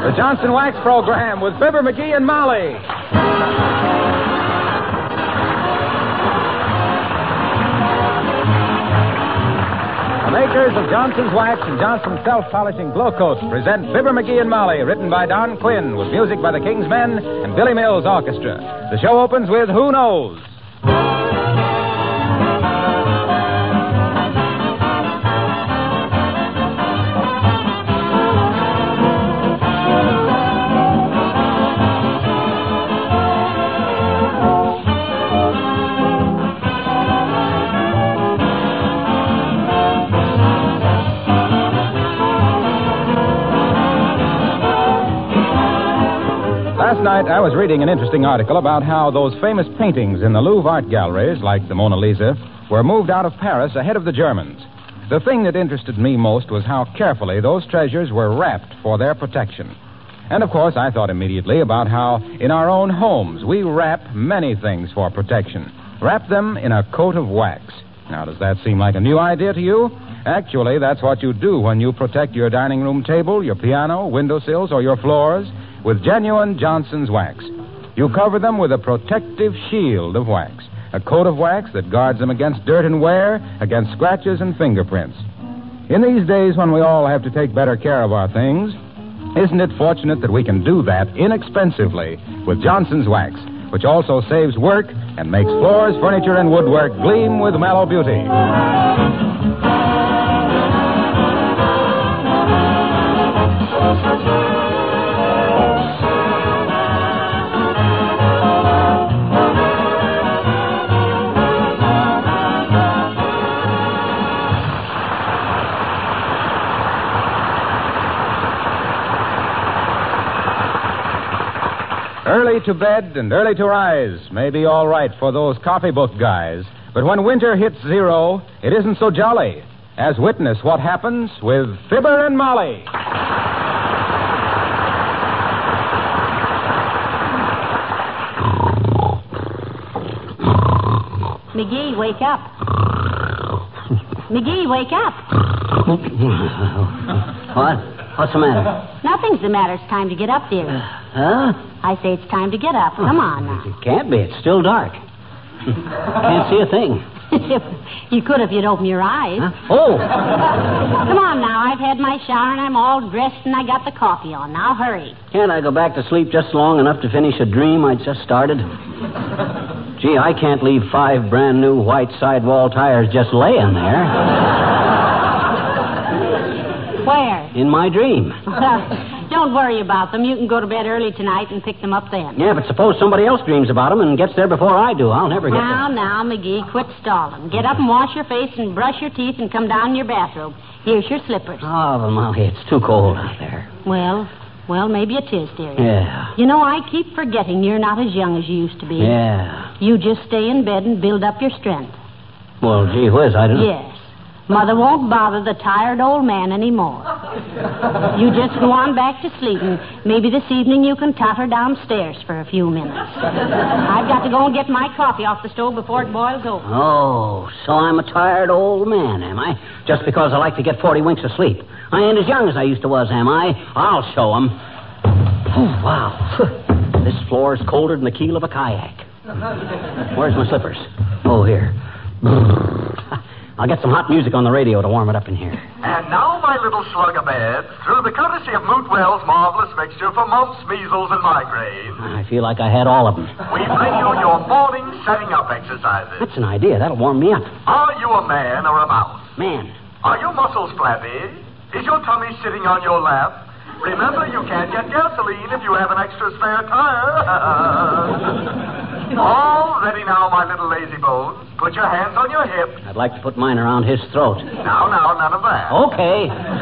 The Johnson Wax Program with Fibber McGee and Molly. The makers of Johnson's Wax and Johnson's Self-Polishing Glow Coat present Fibber McGee and Molly, written by Don Quinn, with music by the King's Men and Billy Mills Orchestra. The show opens with Who Knows? Last night, I was reading an interesting article about how those famous paintings in the Louvre art galleries, like the Mona Lisa, were moved out of Paris ahead of the Germans. The thing that interested me most was how carefully those treasures were wrapped for their protection. And, of course, I thought immediately about how, in our own homes, we wrap many things for protection. Wrap them in a coat of wax. Now, does that seem like a new idea to you? Actually, that's what you do when you protect your dining room table, your piano, windowsills, or your floors with genuine Johnson's Wax. You cover them with a protective shield of wax, a coat of wax that guards them against dirt and wear, against scratches and fingerprints. In these days when we all have to take better care of our things, isn't it fortunate that we can do that inexpensively with Johnson's Wax, which also saves work and makes floors, furniture, and woodwork gleam with mellow beauty? Early to bed and early to rise may be all right for those copybook guys, but when winter hits zero, it isn't so jolly. As witness what happens with Fibber and Molly. McGee, wake up. McGee, wake up. What? What's the matter? Nothing's the matter. It's time to get up, dear. Huh? I say it's time to get up. Come on now. It can't be. It's still dark. Can't see a thing. You could if you'd open your eyes. Huh? Oh! Come on now. I've had my shower and I'm all dressed and I got the coffee on. Now hurry. Can't I go back to sleep just long enough to finish a dream I just started? Gee, I can't leave 5 brand new white sidewall tires just laying there. Where? In my dream. Don't worry about them. You can go to bed early tonight and pick them up then. Yeah, but suppose somebody else dreams about them and gets there before I do. I'll never get there. Now, McGee, quit stalling. Get up and wash your face and brush your teeth and come down in your bathrobe. Here's your slippers. Oh, well, Molly, it's too cold out there. Well, maybe it is, dearie. Yeah. You know, I keep forgetting you're not as young as you used to be. Yeah. You just stay in bed and build up your strength. Well, gee whiz, I don't know. Yes. Mother won't bother the tired old man anymore. You just go on back to sleep, and maybe this evening you can totter downstairs for a few minutes. I've got to go and get my coffee off the stove before it boils over. Oh, so I'm a tired old man, am I? Just because I like to get 40 winks of sleep. I ain't as young as I used to was, am I? I'll show 'em. Oh, wow. This floor is colder than the keel of a kayak. Where's my slippers? Oh, here. I'll get some hot music on the radio to warm it up in here. And now, my little slug of beds, through the courtesy of Mootwell's marvelous mixture for mumps, measles, and migraine, I feel like I had all of them. we bring you your morning setting up exercises. That's an idea. That'll warm me up. Are you a man or a mouse? Man. Are your muscles flabby? Is your tummy sitting on your lap? Remember, you can't get gasoline if you have an extra spare tire. All ready now, my little lazy bones. Put your hands on your hips. I'd like to put mine around his throat. Now, none of that. Okay.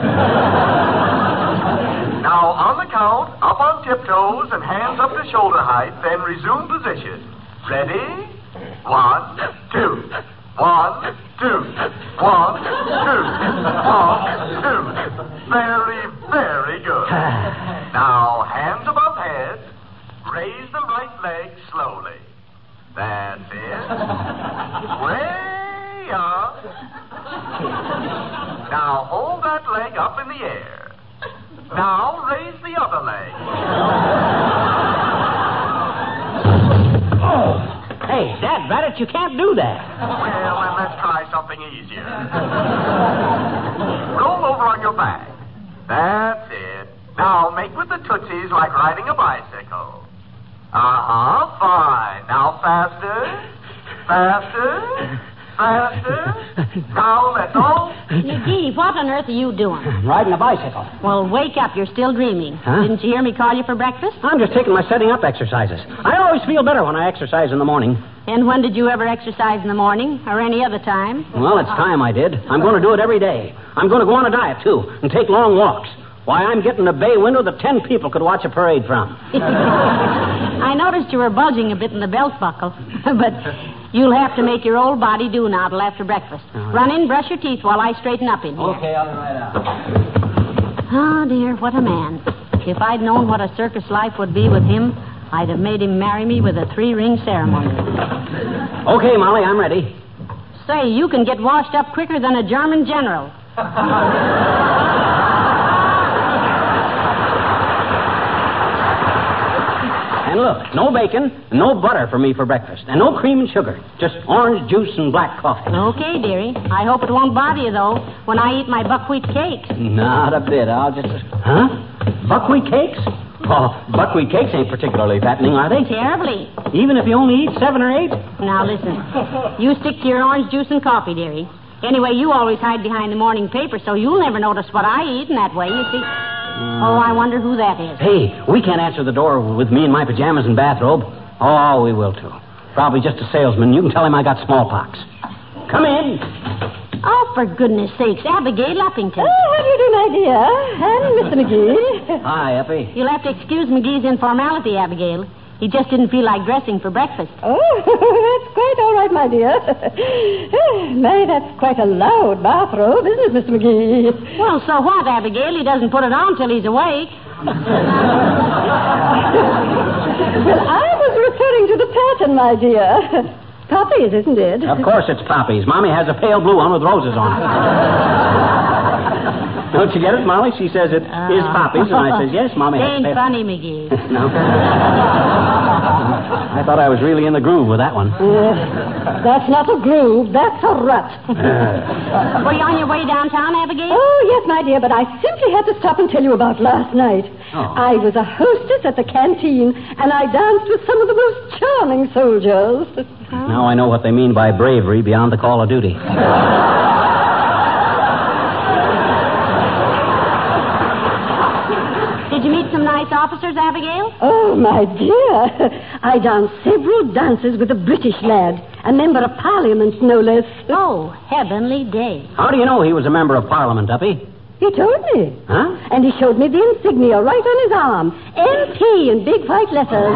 Now, on the count, up on tiptoes and hands up to shoulder height, then resume position. Ready? 1, 2. 1, 2. 1, 2. 1, 2. Very, very good. Now, hands above head. Raise the right leg slowly. That's it. Way up. Now, hold that leg up in the air. Now, raise the other leg. bet you can't do that. Well, then let's try something easier. Roll over on your back. That's it. Now make with the tootsies like riding a bicycle. Uh-huh, fine. Now faster. Faster. Faster. Now let's all... McGee, what on earth are you doing? Riding a bicycle. Well, wake up. You're still dreaming. Huh? Didn't you hear me call you for breakfast? I'm just taking my setting up exercises. I always feel better when I exercise in the morning. And when did you ever exercise in the morning or any other time? Well, it's time I did. I'm going to do it every day. I'm going to go on a diet, too, and take long walks. Why, I'm getting a bay window that 10 people could watch a parade from. I noticed you were bulging a bit in the belt buckle, but you'll have to make your old body do now till after breakfast. Run in, brush your teeth while I straighten up in here. Okay, I'll be right out. Oh, dear, what a man. If I'd known what a circus life would be with him, I'd have made him marry me with a 3-ring ceremony. Okay, Molly, I'm ready. Say, you can get washed up quicker than a German general. And look, no bacon, no butter for me for breakfast, and no cream and sugar. Just orange juice and black coffee. Okay, dearie. I hope it won't bother you, though, when I eat my buckwheat cakes. Not a bit. I'll just... Huh? Buckwheat cakes? Oh, buckwheat cakes ain't particularly fattening, are they? Terribly. Even if you only eat 7 or 8? Now, listen. You stick to your orange juice and coffee, dearie. Anyway, you always hide behind the morning paper, so you'll never notice what I eat in that way, you see. Oh, I wonder who that is. Hey, we can't answer the door with me in my pajamas and bathrobe. Oh, we will, too. Probably just a salesman. You can tell him I got smallpox. Come in. Oh, for goodness sakes, Abigail Uppington. Oh, how do you do, my dear? And Mr. McGee. Hi, Uppy. You'll have to excuse McGee's informality, Abigail. He just didn't feel like dressing for breakfast. Oh, that's quite all right, my dear. My, that's quite a loud bathrobe, isn't it, Mr. McGee? Well, so what, Abigail? He doesn't put it on till he's awake. Well, I was referring to the pattern, my dear. Poppies, isn't it? Of course it's poppies. Mommy has a pale blue one with roses on it. Don't you get it, Molly? She says it is poppies, and I says, yes, Mommy has Ain't pale... funny, McGee. No. I thought I was really in the groove with that one. That's not a groove, that's a rut. Were you on your way downtown, Abigail? Oh, yes, my dear, but I simply had to stop and tell you about last night. Oh. I was a hostess at the canteen, and I danced with some of the most charming soldiers. Now I know what they mean by bravery beyond the call of duty. Did you meet some nice officers, Abigail? Oh, my dear. I danced several dances with a British lad, a member of Parliament, no less. Oh, heavenly day. How do you know he was a member of Parliament, Uppy? He told me. Huh? And he showed me the insignia right on his arm. MP in big white letters.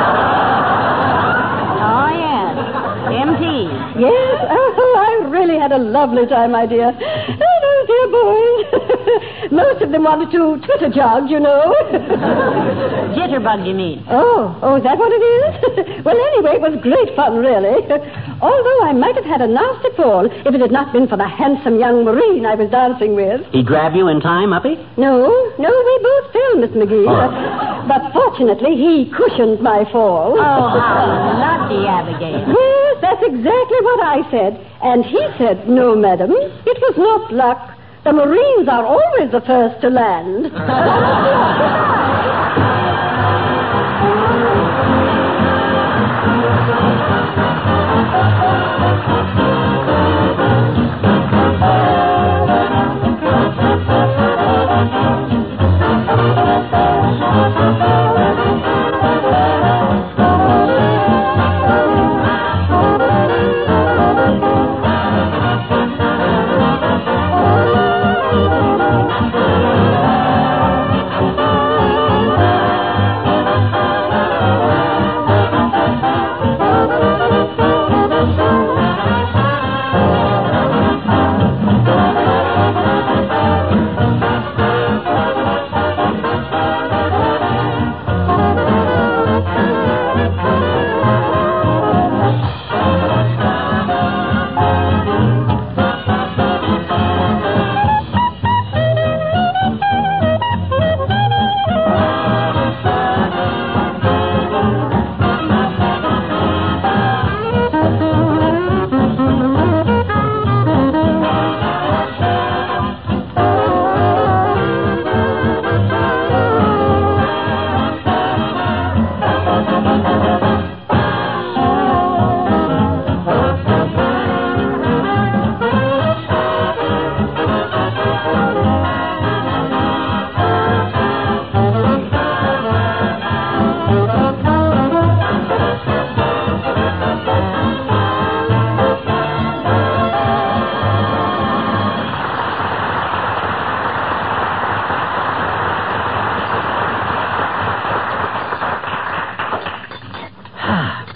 Oh, yes. MP. Yes? Oh, I really had a lovely time, my dear. Oh, those dear boys. Most of them wanted to Twitter jog, you know. Jitterbug, you mean? Oh, is that what it is? Well, anyway, it was great fun, really. Although I might have had a nasty fall if it had not been for the handsome young Marine I was dancing with. He grabbed you in time, Uppy? No, we both fell, Miss McGee. Oh. But fortunately, he cushioned my fall. Oh, how lucky, Abigail. Yes, that's exactly what I said. And he said, no, madam, it was not luck. The Marines are always the first to land.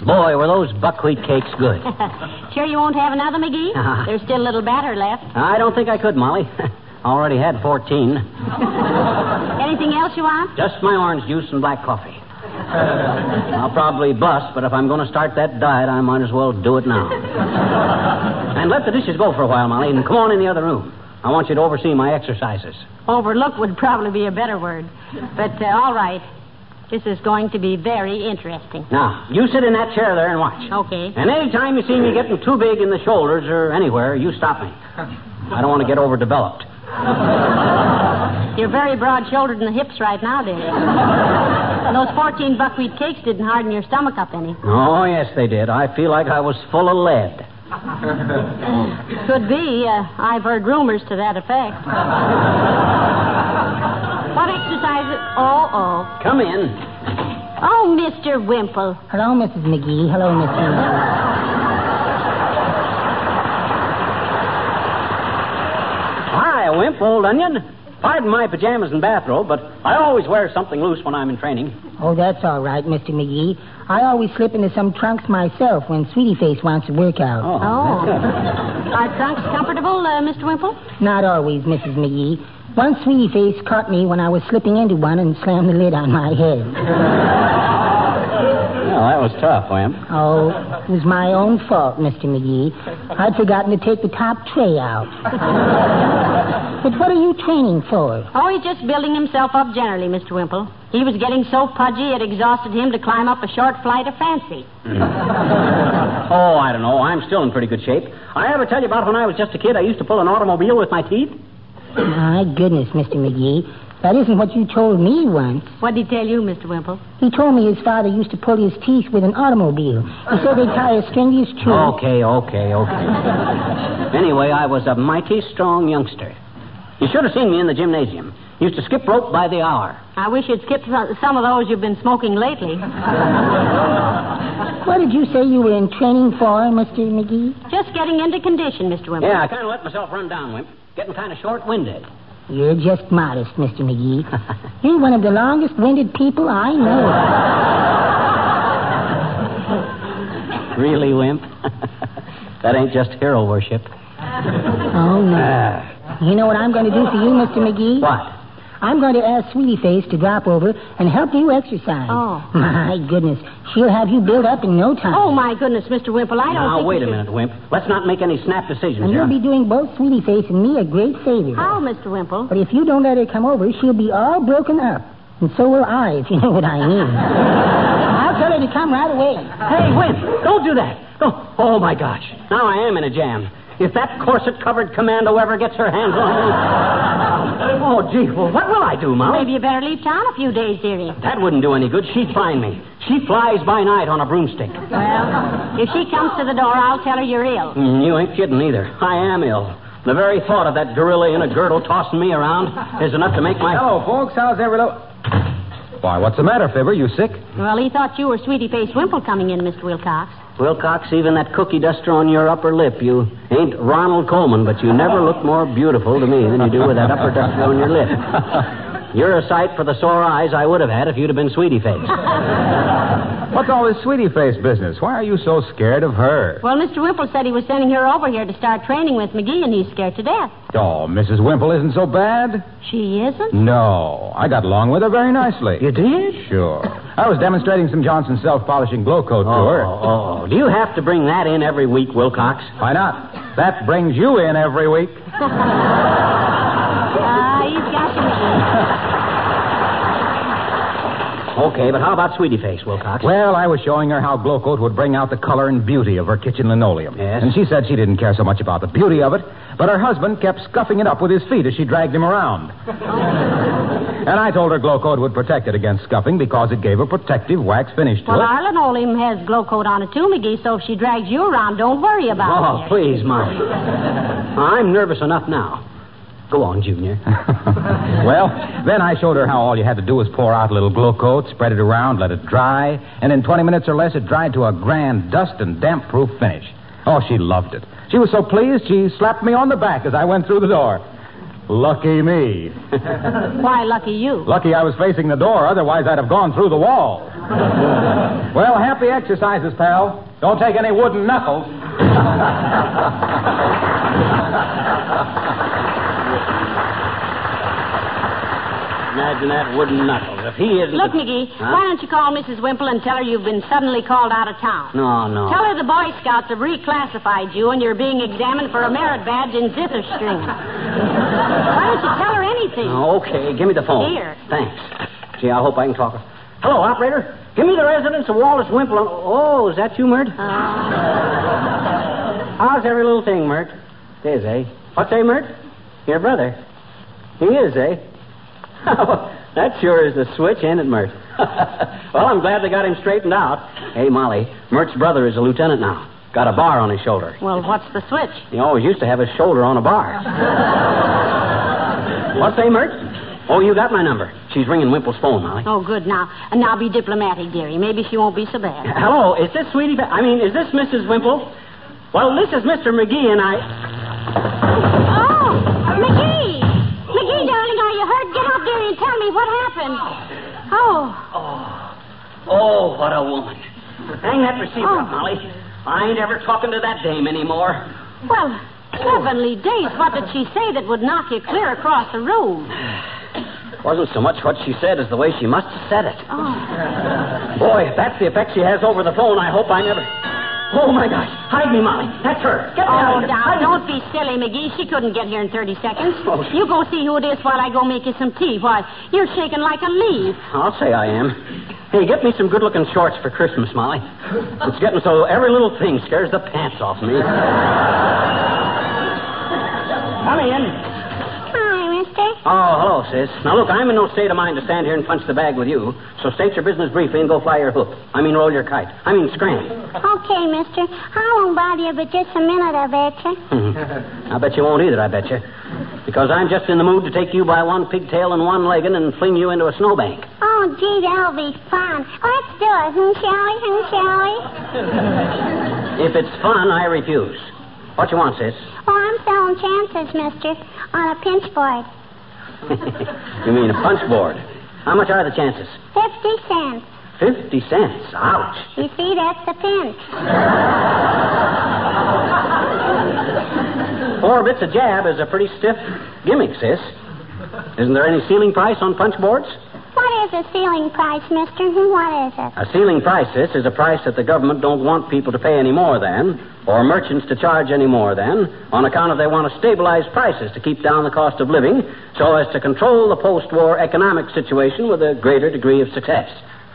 Boy, were those buckwheat cakes good. Sure you won't have another, McGee? There's still a little batter left. I don't think I could, Molly. Already had 14. Anything else you want? Just my orange juice and black coffee. I'll probably bust, but if I'm going to start that diet, I might as well do it now. And let the dishes go for a while, Molly, and come on in the other room. I want you to oversee my exercises. Overlook would probably be a better word. But all right. This is going to be very interesting. Now, you sit in that chair there and watch. Okay. And any time you see me getting too big in the shoulders or anywhere, you stop me. I don't want to get overdeveloped. You're very broad-shouldered in the hips right now, dear. And those 14 buckwheat cakes didn't harden your stomach up any. Oh, yes, they did. I feel like I was full of lead. Could be. I've heard rumors to that effect. What exercises? Oh. Come in. Oh, Mr. Wimple. Hello, Mrs. McGee. Hello, Mr. Hi, Wimp, old onion. Pardon my pajamas and bathrobe, but I always wear something loose when I'm in training. Oh, that's all right, Mr. McGee. I always slip into some trunks myself when Sweetie Face wants to work out. Oh. Are trunks comfortable, Mr. Wimple? Not always, Mrs. McGee. Once Sweetie Face caught me when I was slipping into one and slammed the lid on my head. Well, that was tough, Wimp. Oh, it was my own fault, Mr. McGee. I'd forgotten to take the top tray out. But what are you training for? Oh, he's just building himself up generally, Mr. Wimple. He was getting so pudgy it exhausted him to climb up a short flight of fancy. Oh, I don't know. I'm still in pretty good shape. I ever tell you about when I was just a kid, I used to pull an automobile with my teeth? My goodness, Mr. McGee. That isn't what you told me once. What did he tell you, Mr. Wimple? He told me his father used to pull his teeth with an automobile. He said they'd tie a string to his tree. Okay. Anyway, I was a mighty strong youngster. You should have seen me in the gymnasium. Used to skip rope by the hour. I wish you'd skipped some of those you've been smoking lately. What did you say you were in training for, Mr. McGee? Just getting into condition, Mr. Wimple. Yeah, I kind of let myself run down, Wimp. Getting kind of short-winded. You're just modest, Mr. McGee. You're one of the longest-winded people I know. Really, Wimp? That ain't just hero worship. Oh, no. You know what I'm going to do for you, Mr. McGee? What? I'm going to ask Sweetie Face to drop over and help you exercise. Oh. My goodness. She'll have you built up in no time. Oh, my goodness, Mr. Wimple, I don't Now, think... wait a minute, Wimp. Let's not make any snap decisions And here. you'll be doing both Sweetie Face and me a great favor. How, Mr. Wimple? But if you don't let her come over, she'll be all broken up. And so will I, if you know what I mean. I'll tell her to come right away. Hey, Wimp, don't do that. Oh, my gosh. Now I am in a jam. If that corset-covered commando ever gets her hands on me... Oh, gee, well, what will I do, Molly? Maybe you better leave town a few days, dearie. That wouldn't do any good. She'd find me. She flies by night on a broomstick. Well, if she comes to the door, I'll tell her you're ill. You ain't kidding either. I am ill. The very thought of that gorilla in a girdle tossing me around is enough to make my... Hello, folks. How's everyone? Why, what's the matter, Fibber? You sick? Well, he thought you were Sweetie Face Wimple coming in, Mr. Wilcox. Wilcox, even that cookie duster on your upper lip, you ain't Ronald Coleman, but you never look more beautiful to me than you do with that upper duster on your lip. You're a sight for the sore eyes I would have had if you'd have been Sweetie Face. What's all this Sweetie Face business? Why are you so scared of her? Well, Mr. Wimple said he was sending her over here to start training with McGee, and he's scared to death. Oh, Mrs. Wimple isn't so bad. She isn't? No. I got along with her very nicely. You did? Sure. I was demonstrating some Johnson self-polishing glow coat to her. Oh. Do you have to bring that in every week, Wilcox? Why not? That brings you in every week. He's got you, McGee. Okay, but how about Sweetie Face, Wilcox? Well, I was showing her how glow coat would bring out the color and beauty of her kitchen linoleum. Yes? And she said she didn't care so much about the beauty of it, but her husband kept scuffing it up with his feet as she dragged him around. And I told her glow coat would protect it against scuffing because it gave a protective wax finish to Well, it. our linoleum has glow coat on it, too, McGee, so if she drags you around, don't worry about it. Oh, please, Molly. I'm nervous enough now. Go on, Junior. Well, then I showed her how all you had to do was pour out a little glow coat, spread it around, let it dry, and in 20 minutes or less it dried to a grand dust and damp-proof finish. Oh, she loved it. She was so pleased she slapped me on the back as I went through the door. Lucky me. Why, lucky you? Lucky I was facing the door, otherwise I'd have gone through the wall. Well, happy exercises, pal. Don't take any wooden knuckles. Imagine that wooden knuckles. If he isn't... Look, McGee, why don't you call Mrs. Wimple and tell her you've been suddenly called out of town? No. Tell her the Boy Scouts have reclassified you and you're being examined for a merit badge in zither string. Why don't you tell her anything? Okay, give me the phone. Here. Thanks. Gee, I hope I can talk. Hello, operator. Give me the residence of Wallace Wimple. Oh, is that you, Mert? How's every little thing, Mert? It is, eh? What's say, Mert? Your brother. He is, eh? That sure is the switch, ain't it, Mert? Well, I'm glad they got him straightened out. Hey, Molly, Mert's brother is a lieutenant now. Got a bar on his shoulder. Well, what's the switch? He always used to have his shoulder on a bar. What's say, Mert? Oh, you got my number. She's ringing Wimple's phone, Molly. Oh, good. Now be diplomatic, dearie. Maybe she won't be so bad. Hello, is this Sweetie... is this Mrs. Wimple? Well, this is Mr. McGee, and I... Oh, McGee! McGee, darling, are you hurt? Get up, dearie, and tell me what happened. Oh, what a woman. Hang that receiver up, Molly. I ain't ever talking to that dame anymore. Well, heavenly days, what did she say that would knock you clear across the room? Wasn't so much what she said as the way she must have said it. Oh. Boy, if that's the effect she has over the phone, I hope I never... Oh, my gosh. Hide me, Molly. That's her. Get me out of here. Now, don't be silly, McGee. She couldn't get here in 30 seconds. Oh, You go see who it is while I go make you some tea. Why, you're shaking like a leaf. I'll say I am. Hey, get me some good-looking shorts for Christmas, Molly. It's getting so every little thing scares the pants off me. Come in. Hi, mister. Oh, hello, sis. Now, look, I'm in no state of mind to stand here and punch the bag with you, so state your business briefly and go fly your hoop. Roll your kite. Scram. Okay, mister. I won't bother you but just a minute, I betcha. I bet you won't either, I bet you. Because I'm just in the mood to take you by one pigtail and one leggin and fling you into a snowbank. Oh, gee, that'll be fun. Let's do it, shall we? If it's fun, I refuse. What you want, sis? Oh, I'm selling chances, mister, on a pinch board. You mean a punch board? How much are the chances? 50 cents. 50 cents? Ouch. You see, that's the pinch. 4 bits a jab is a pretty stiff gimmick, sis. Isn't there any ceiling price on punch boards? What is a ceiling price, mister? What is it? A ceiling price, sis, is a price that the government don't want people to pay any more than, or merchants to charge any more than, on account of they want to stabilize prices to keep down the cost of living so as to control the post-war economic situation with a greater degree of success.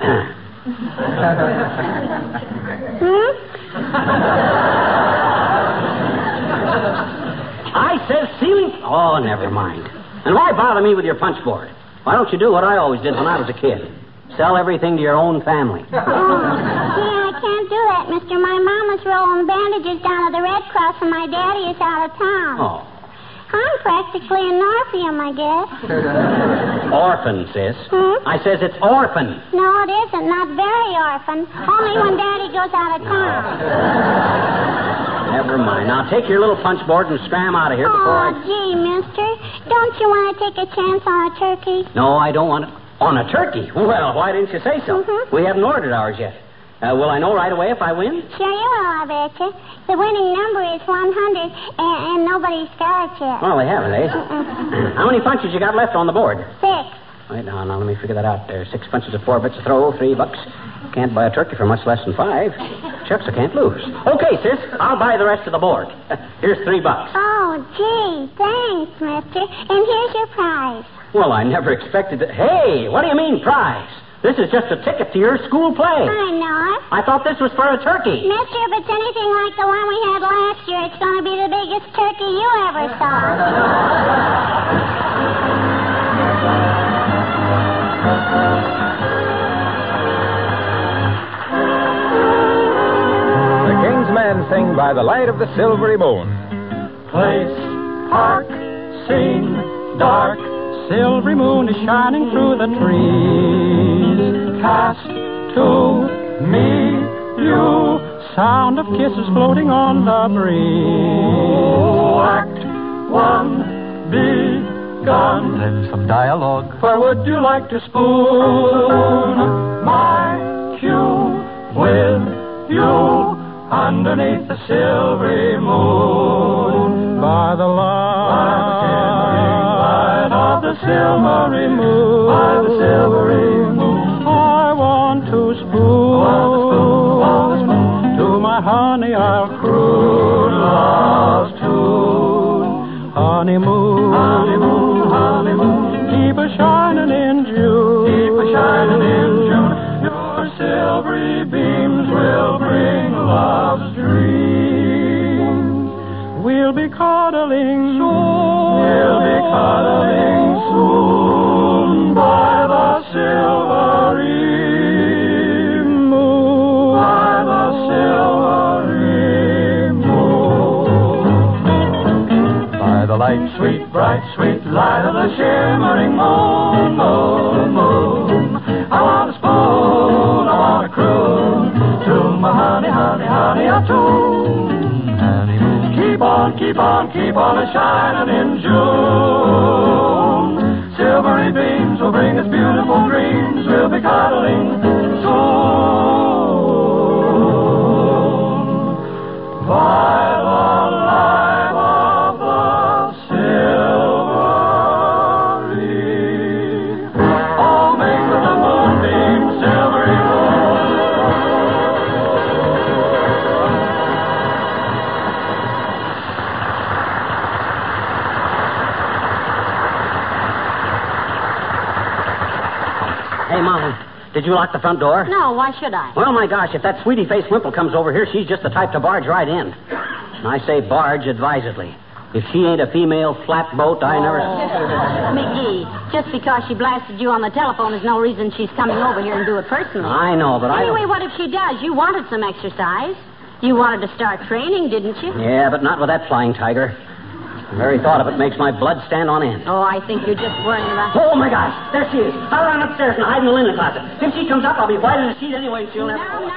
I says ceiling... Oh, never mind. And why bother me with your punch board? Why don't you do what I always did when I was a kid? Sell everything to your own family. Yeah, I can't do that, mister. My mama's rolling bandages down at the Red Cross and my daddy is out of town. Oh. I'm practically an orphan, I guess. Orphan, sis. I says it's orphan. No, it isn't. Not very orphan. Only when daddy goes out of town. Never mind. Now take your little punch board and scram out of here before gee, mister. Don't you want to take a chance on a turkey? No, I don't want it. On a turkey? Well, why didn't you say so? We haven't ordered ours yet. Will I know right away if I win? Sure you will, I betcha. The winning number is 100, and nobody's got it yet. Well, they haven't, eh? How many punches you got left on the board? 6. Wait, now, let me figure that out. There's 6 punches of 4 bits a throw, $3. Can't buy a turkey for much less than 5. Shucks, I can't lose. Okay, sis, I'll buy the rest of the board. Here's $3. Oh, gee, thanks, mister. And here's your prize. Well, I never expected it. Hey, what do you mean, prize? This is just a ticket to your school play. I know it. I thought this was for a turkey. Mister, if it's anything like the one we had last year, it's going to be the biggest turkey you ever saw. The King's Men sing by the light of the silvery moon. Place, park, scene, dark. Silvery moon is shining through the trees. Cast to me, you, sound of kisses floating on the breeze. Act 1, shotgun. Then some dialogue. Where would you like to spoon my cue with you underneath the silvery moon? By the light of the silvery moon, by the silvery moon, I want to spoon, to my honey I'll croon love's tune. Honeymoon, honeymoon, honeymoon, keep a shining in June, keep a shining in June. Your silvery beams will bring love's dreams. We'll be cuddling soon, we'll be cuddling soon by the silvery moon, by the silvery moon. By the light, Sweet, bright, sweet light of the shimmering moon, moon, moon. I want a spoon, I want a croon to my honey, honey, honey, a tune. honeymoon. Keep on, keep on, keep on a shining in June. Silvery beams will bring us beautiful dreams. We'll be cuddling soon. By the light of the silvery, all make the moonbeam silvery Hey, Molly, did you lock the front door? No, why should I? Well, my gosh, if that sweetie-faced wimple comes over here, she's just the type to barge right in. And I say barge advisedly. If she ain't a female flatboat, I never... McGee, just because she blasted you on the telephone is no reason she's coming over here and do it personally. I know, but Anyway, what if she does? You wanted some exercise. You wanted to start training, didn't you? Yeah, but not with that flying tiger. The very thought of it makes my blood stand on end. Oh, I think you're just worrying about... Oh, my gosh, there she is. I'll run upstairs and hide in the linen closet. If she comes up, I'll be white as a sheet anyway. She'll never... No.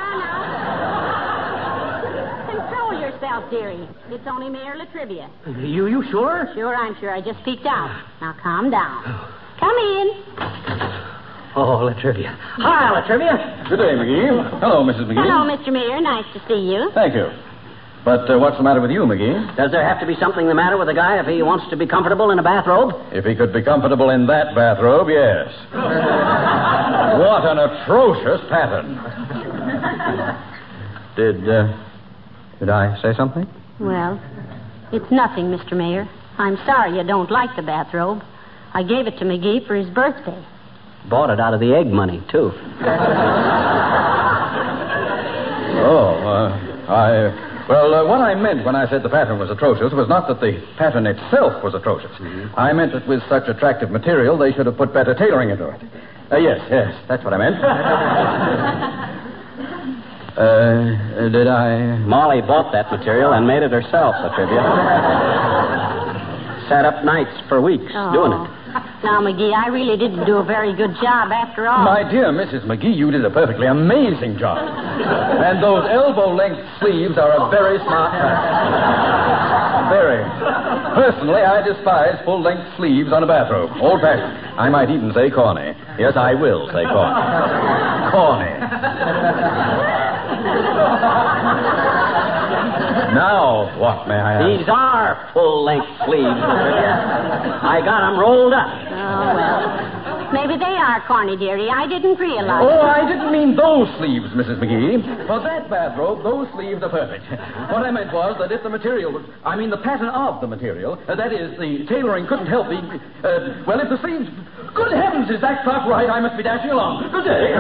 Control yourself, dearie. It's only Mayor Latrivia. You sure? Sure, I'm sure. I just peeked out. Now, calm down. Come in. Oh, Latrivia. Hi, Latrivia. Good day, McGee. Hello, Mrs. McGee. Hello, Mr. Mayor. Nice to see you. Thank you. But what's the matter with you, McGee? Does there have to be something the matter with a guy if he wants to be comfortable in a bathrobe? If he could be comfortable in that bathrobe, yes. What an atrocious pattern. Did I say something? Well, it's nothing, Mr. Mayor. I'm sorry you don't like the bathrobe. I gave it to McGee for his birthday. Bought it out of the egg money, too. Well, what I meant when I said the pattern was atrocious was not that the pattern itself was atrocious. Mm-hmm. I meant that with such attractive material, they should have put better tailoring into it. Yes, that's what I meant. Did I... Molly bought that material and made it herself, Latrivia. Sat up nights for weeks doing it. Now, McGee, I really didn't do a very good job after all. My dear Mrs. McGee, you did a perfectly amazing job. And those elbow-length sleeves are a very smart fashion. Very. Personally, I despise full-length sleeves on a bathrobe. Old-fashioned. I might even say corny. Yes, I will say corny. Corny. Now, what may I ask? These are full-length sleeves, Latrivia. I got them rolled up. Oh, well. Maybe they are corny, dearie. I didn't realize. Oh, I didn't mean those sleeves, Mrs. McGee. For that bathrobe, those sleeves are perfect. What I meant was that if the material was... I mean, the pattern of the material, that is, the tailoring couldn't help the... well, if the sleeves... Good heavens, is that clock right? I must be dashing along. Good day.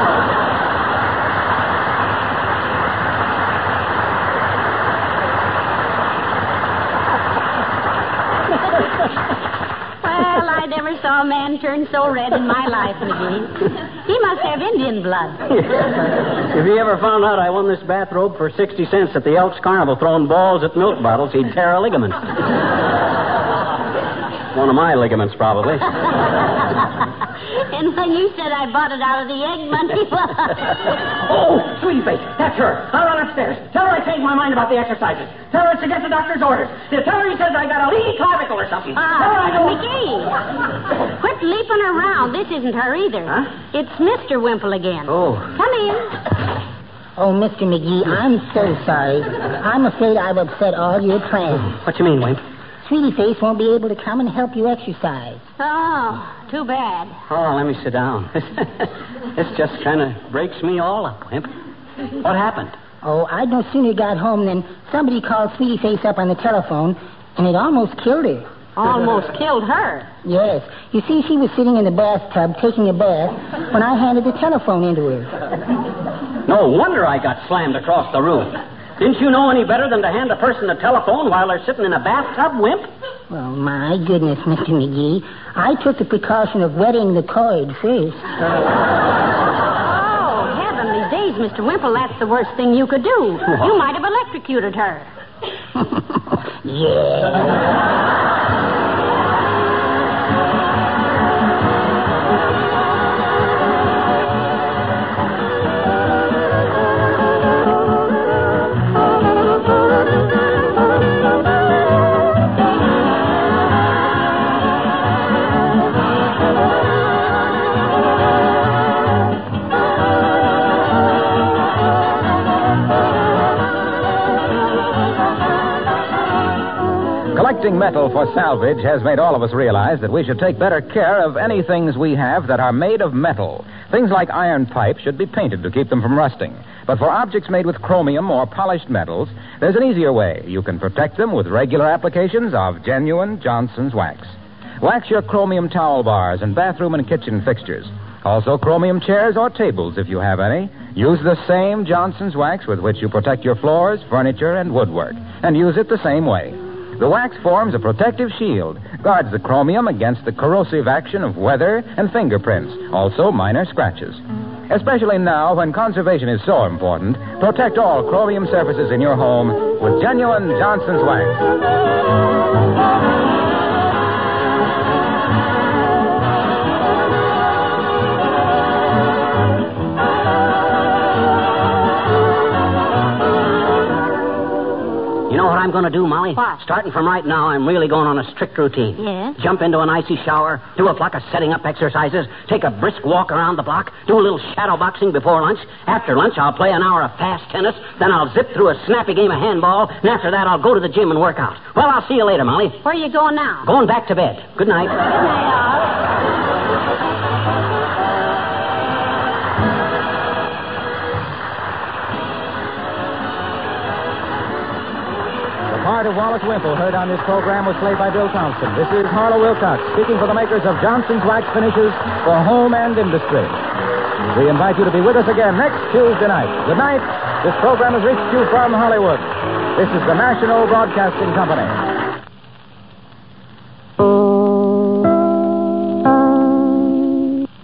Well, I never saw a man turn so red in my life, McGee. He must have Indian blood. If he ever found out I won this bathrobe for 60 cents at the Elks Carnival throwing balls at milk bottles, he'd tear a ligament. One of my ligaments, probably. And when you said I bought it out of the egg money, well... Oh, sweetie face, that's her. I'll run upstairs. Tell her I changed my mind about the exercises. Tell her it's against the doctor's orders. Tell her he says I got a leaky clavicle or something. Tell her I don't... McGee, quit leaping around. This isn't her either. Huh? It's Mr. Wimple again. Oh. Come in. Oh, Mr. McGee, I'm so sorry. I'm afraid I've upset all your plans. What you mean, Wimp? Sweetie Face won't be able to come and help you exercise. Oh, too bad. Oh, let me sit down. This just kind of breaks me all up, Wimp. What happened? Oh, I'd no sooner got home than somebody called Sweetie Face up on the telephone, and it almost killed her. Almost killed her. Yes. You see, she was sitting in the bathtub taking a bath when I handed the telephone into her. No wonder I got slammed across the room. Didn't you know any better than to hand a person a telephone while they're sitting in a bathtub, Wimp? Well, my goodness, Mr. McGee. I took the precaution of wetting the cord first. Oh, heavenly days, Mr. Wimple, that's the worst thing you could do. You might have electrocuted her. Yeah. Collecting metal for salvage has made all of us realize that we should take better care of any things we have that are made of metal. Things like iron pipes should be painted to keep them from rusting. But for objects made with chromium or polished metals, there's an easier way. You can protect them with regular applications of genuine Johnson's wax. Wax your chromium towel bars and bathroom and kitchen fixtures. Also chromium chairs or tables if you have any. Use the same Johnson's wax with which you protect your floors, furniture, and woodwork. And use it the same way. The wax forms a protective shield, guards the chromium against the corrosive action of weather and fingerprints, also minor scratches. Especially now when conservation is so important, protect all chromium surfaces in your home with genuine Johnson's wax. You know what I'm going to do, Molly? What? Starting from right now, I'm really going on a strict routine. Yes? Jump into an icy shower, do a flock of setting up exercises, take a brisk walk around the block, do a little shadow boxing before lunch. After lunch, I'll play an hour of fast tennis, then I'll zip through a snappy game of handball, and after that, I'll go to the gym and work out. Well, I'll see you later, Molly. Where are you going now? Going back to bed. Good night. Good night, all. The part of Wallace Wimple heard on this program was played by Bill Thompson. This is Harlow Wilcox speaking for the makers of Johnson's Wax Finishes for home and industry. We invite you to be with us again next Tuesday night. Good night. This program has reached you from Hollywood. This is the National Broadcasting Company.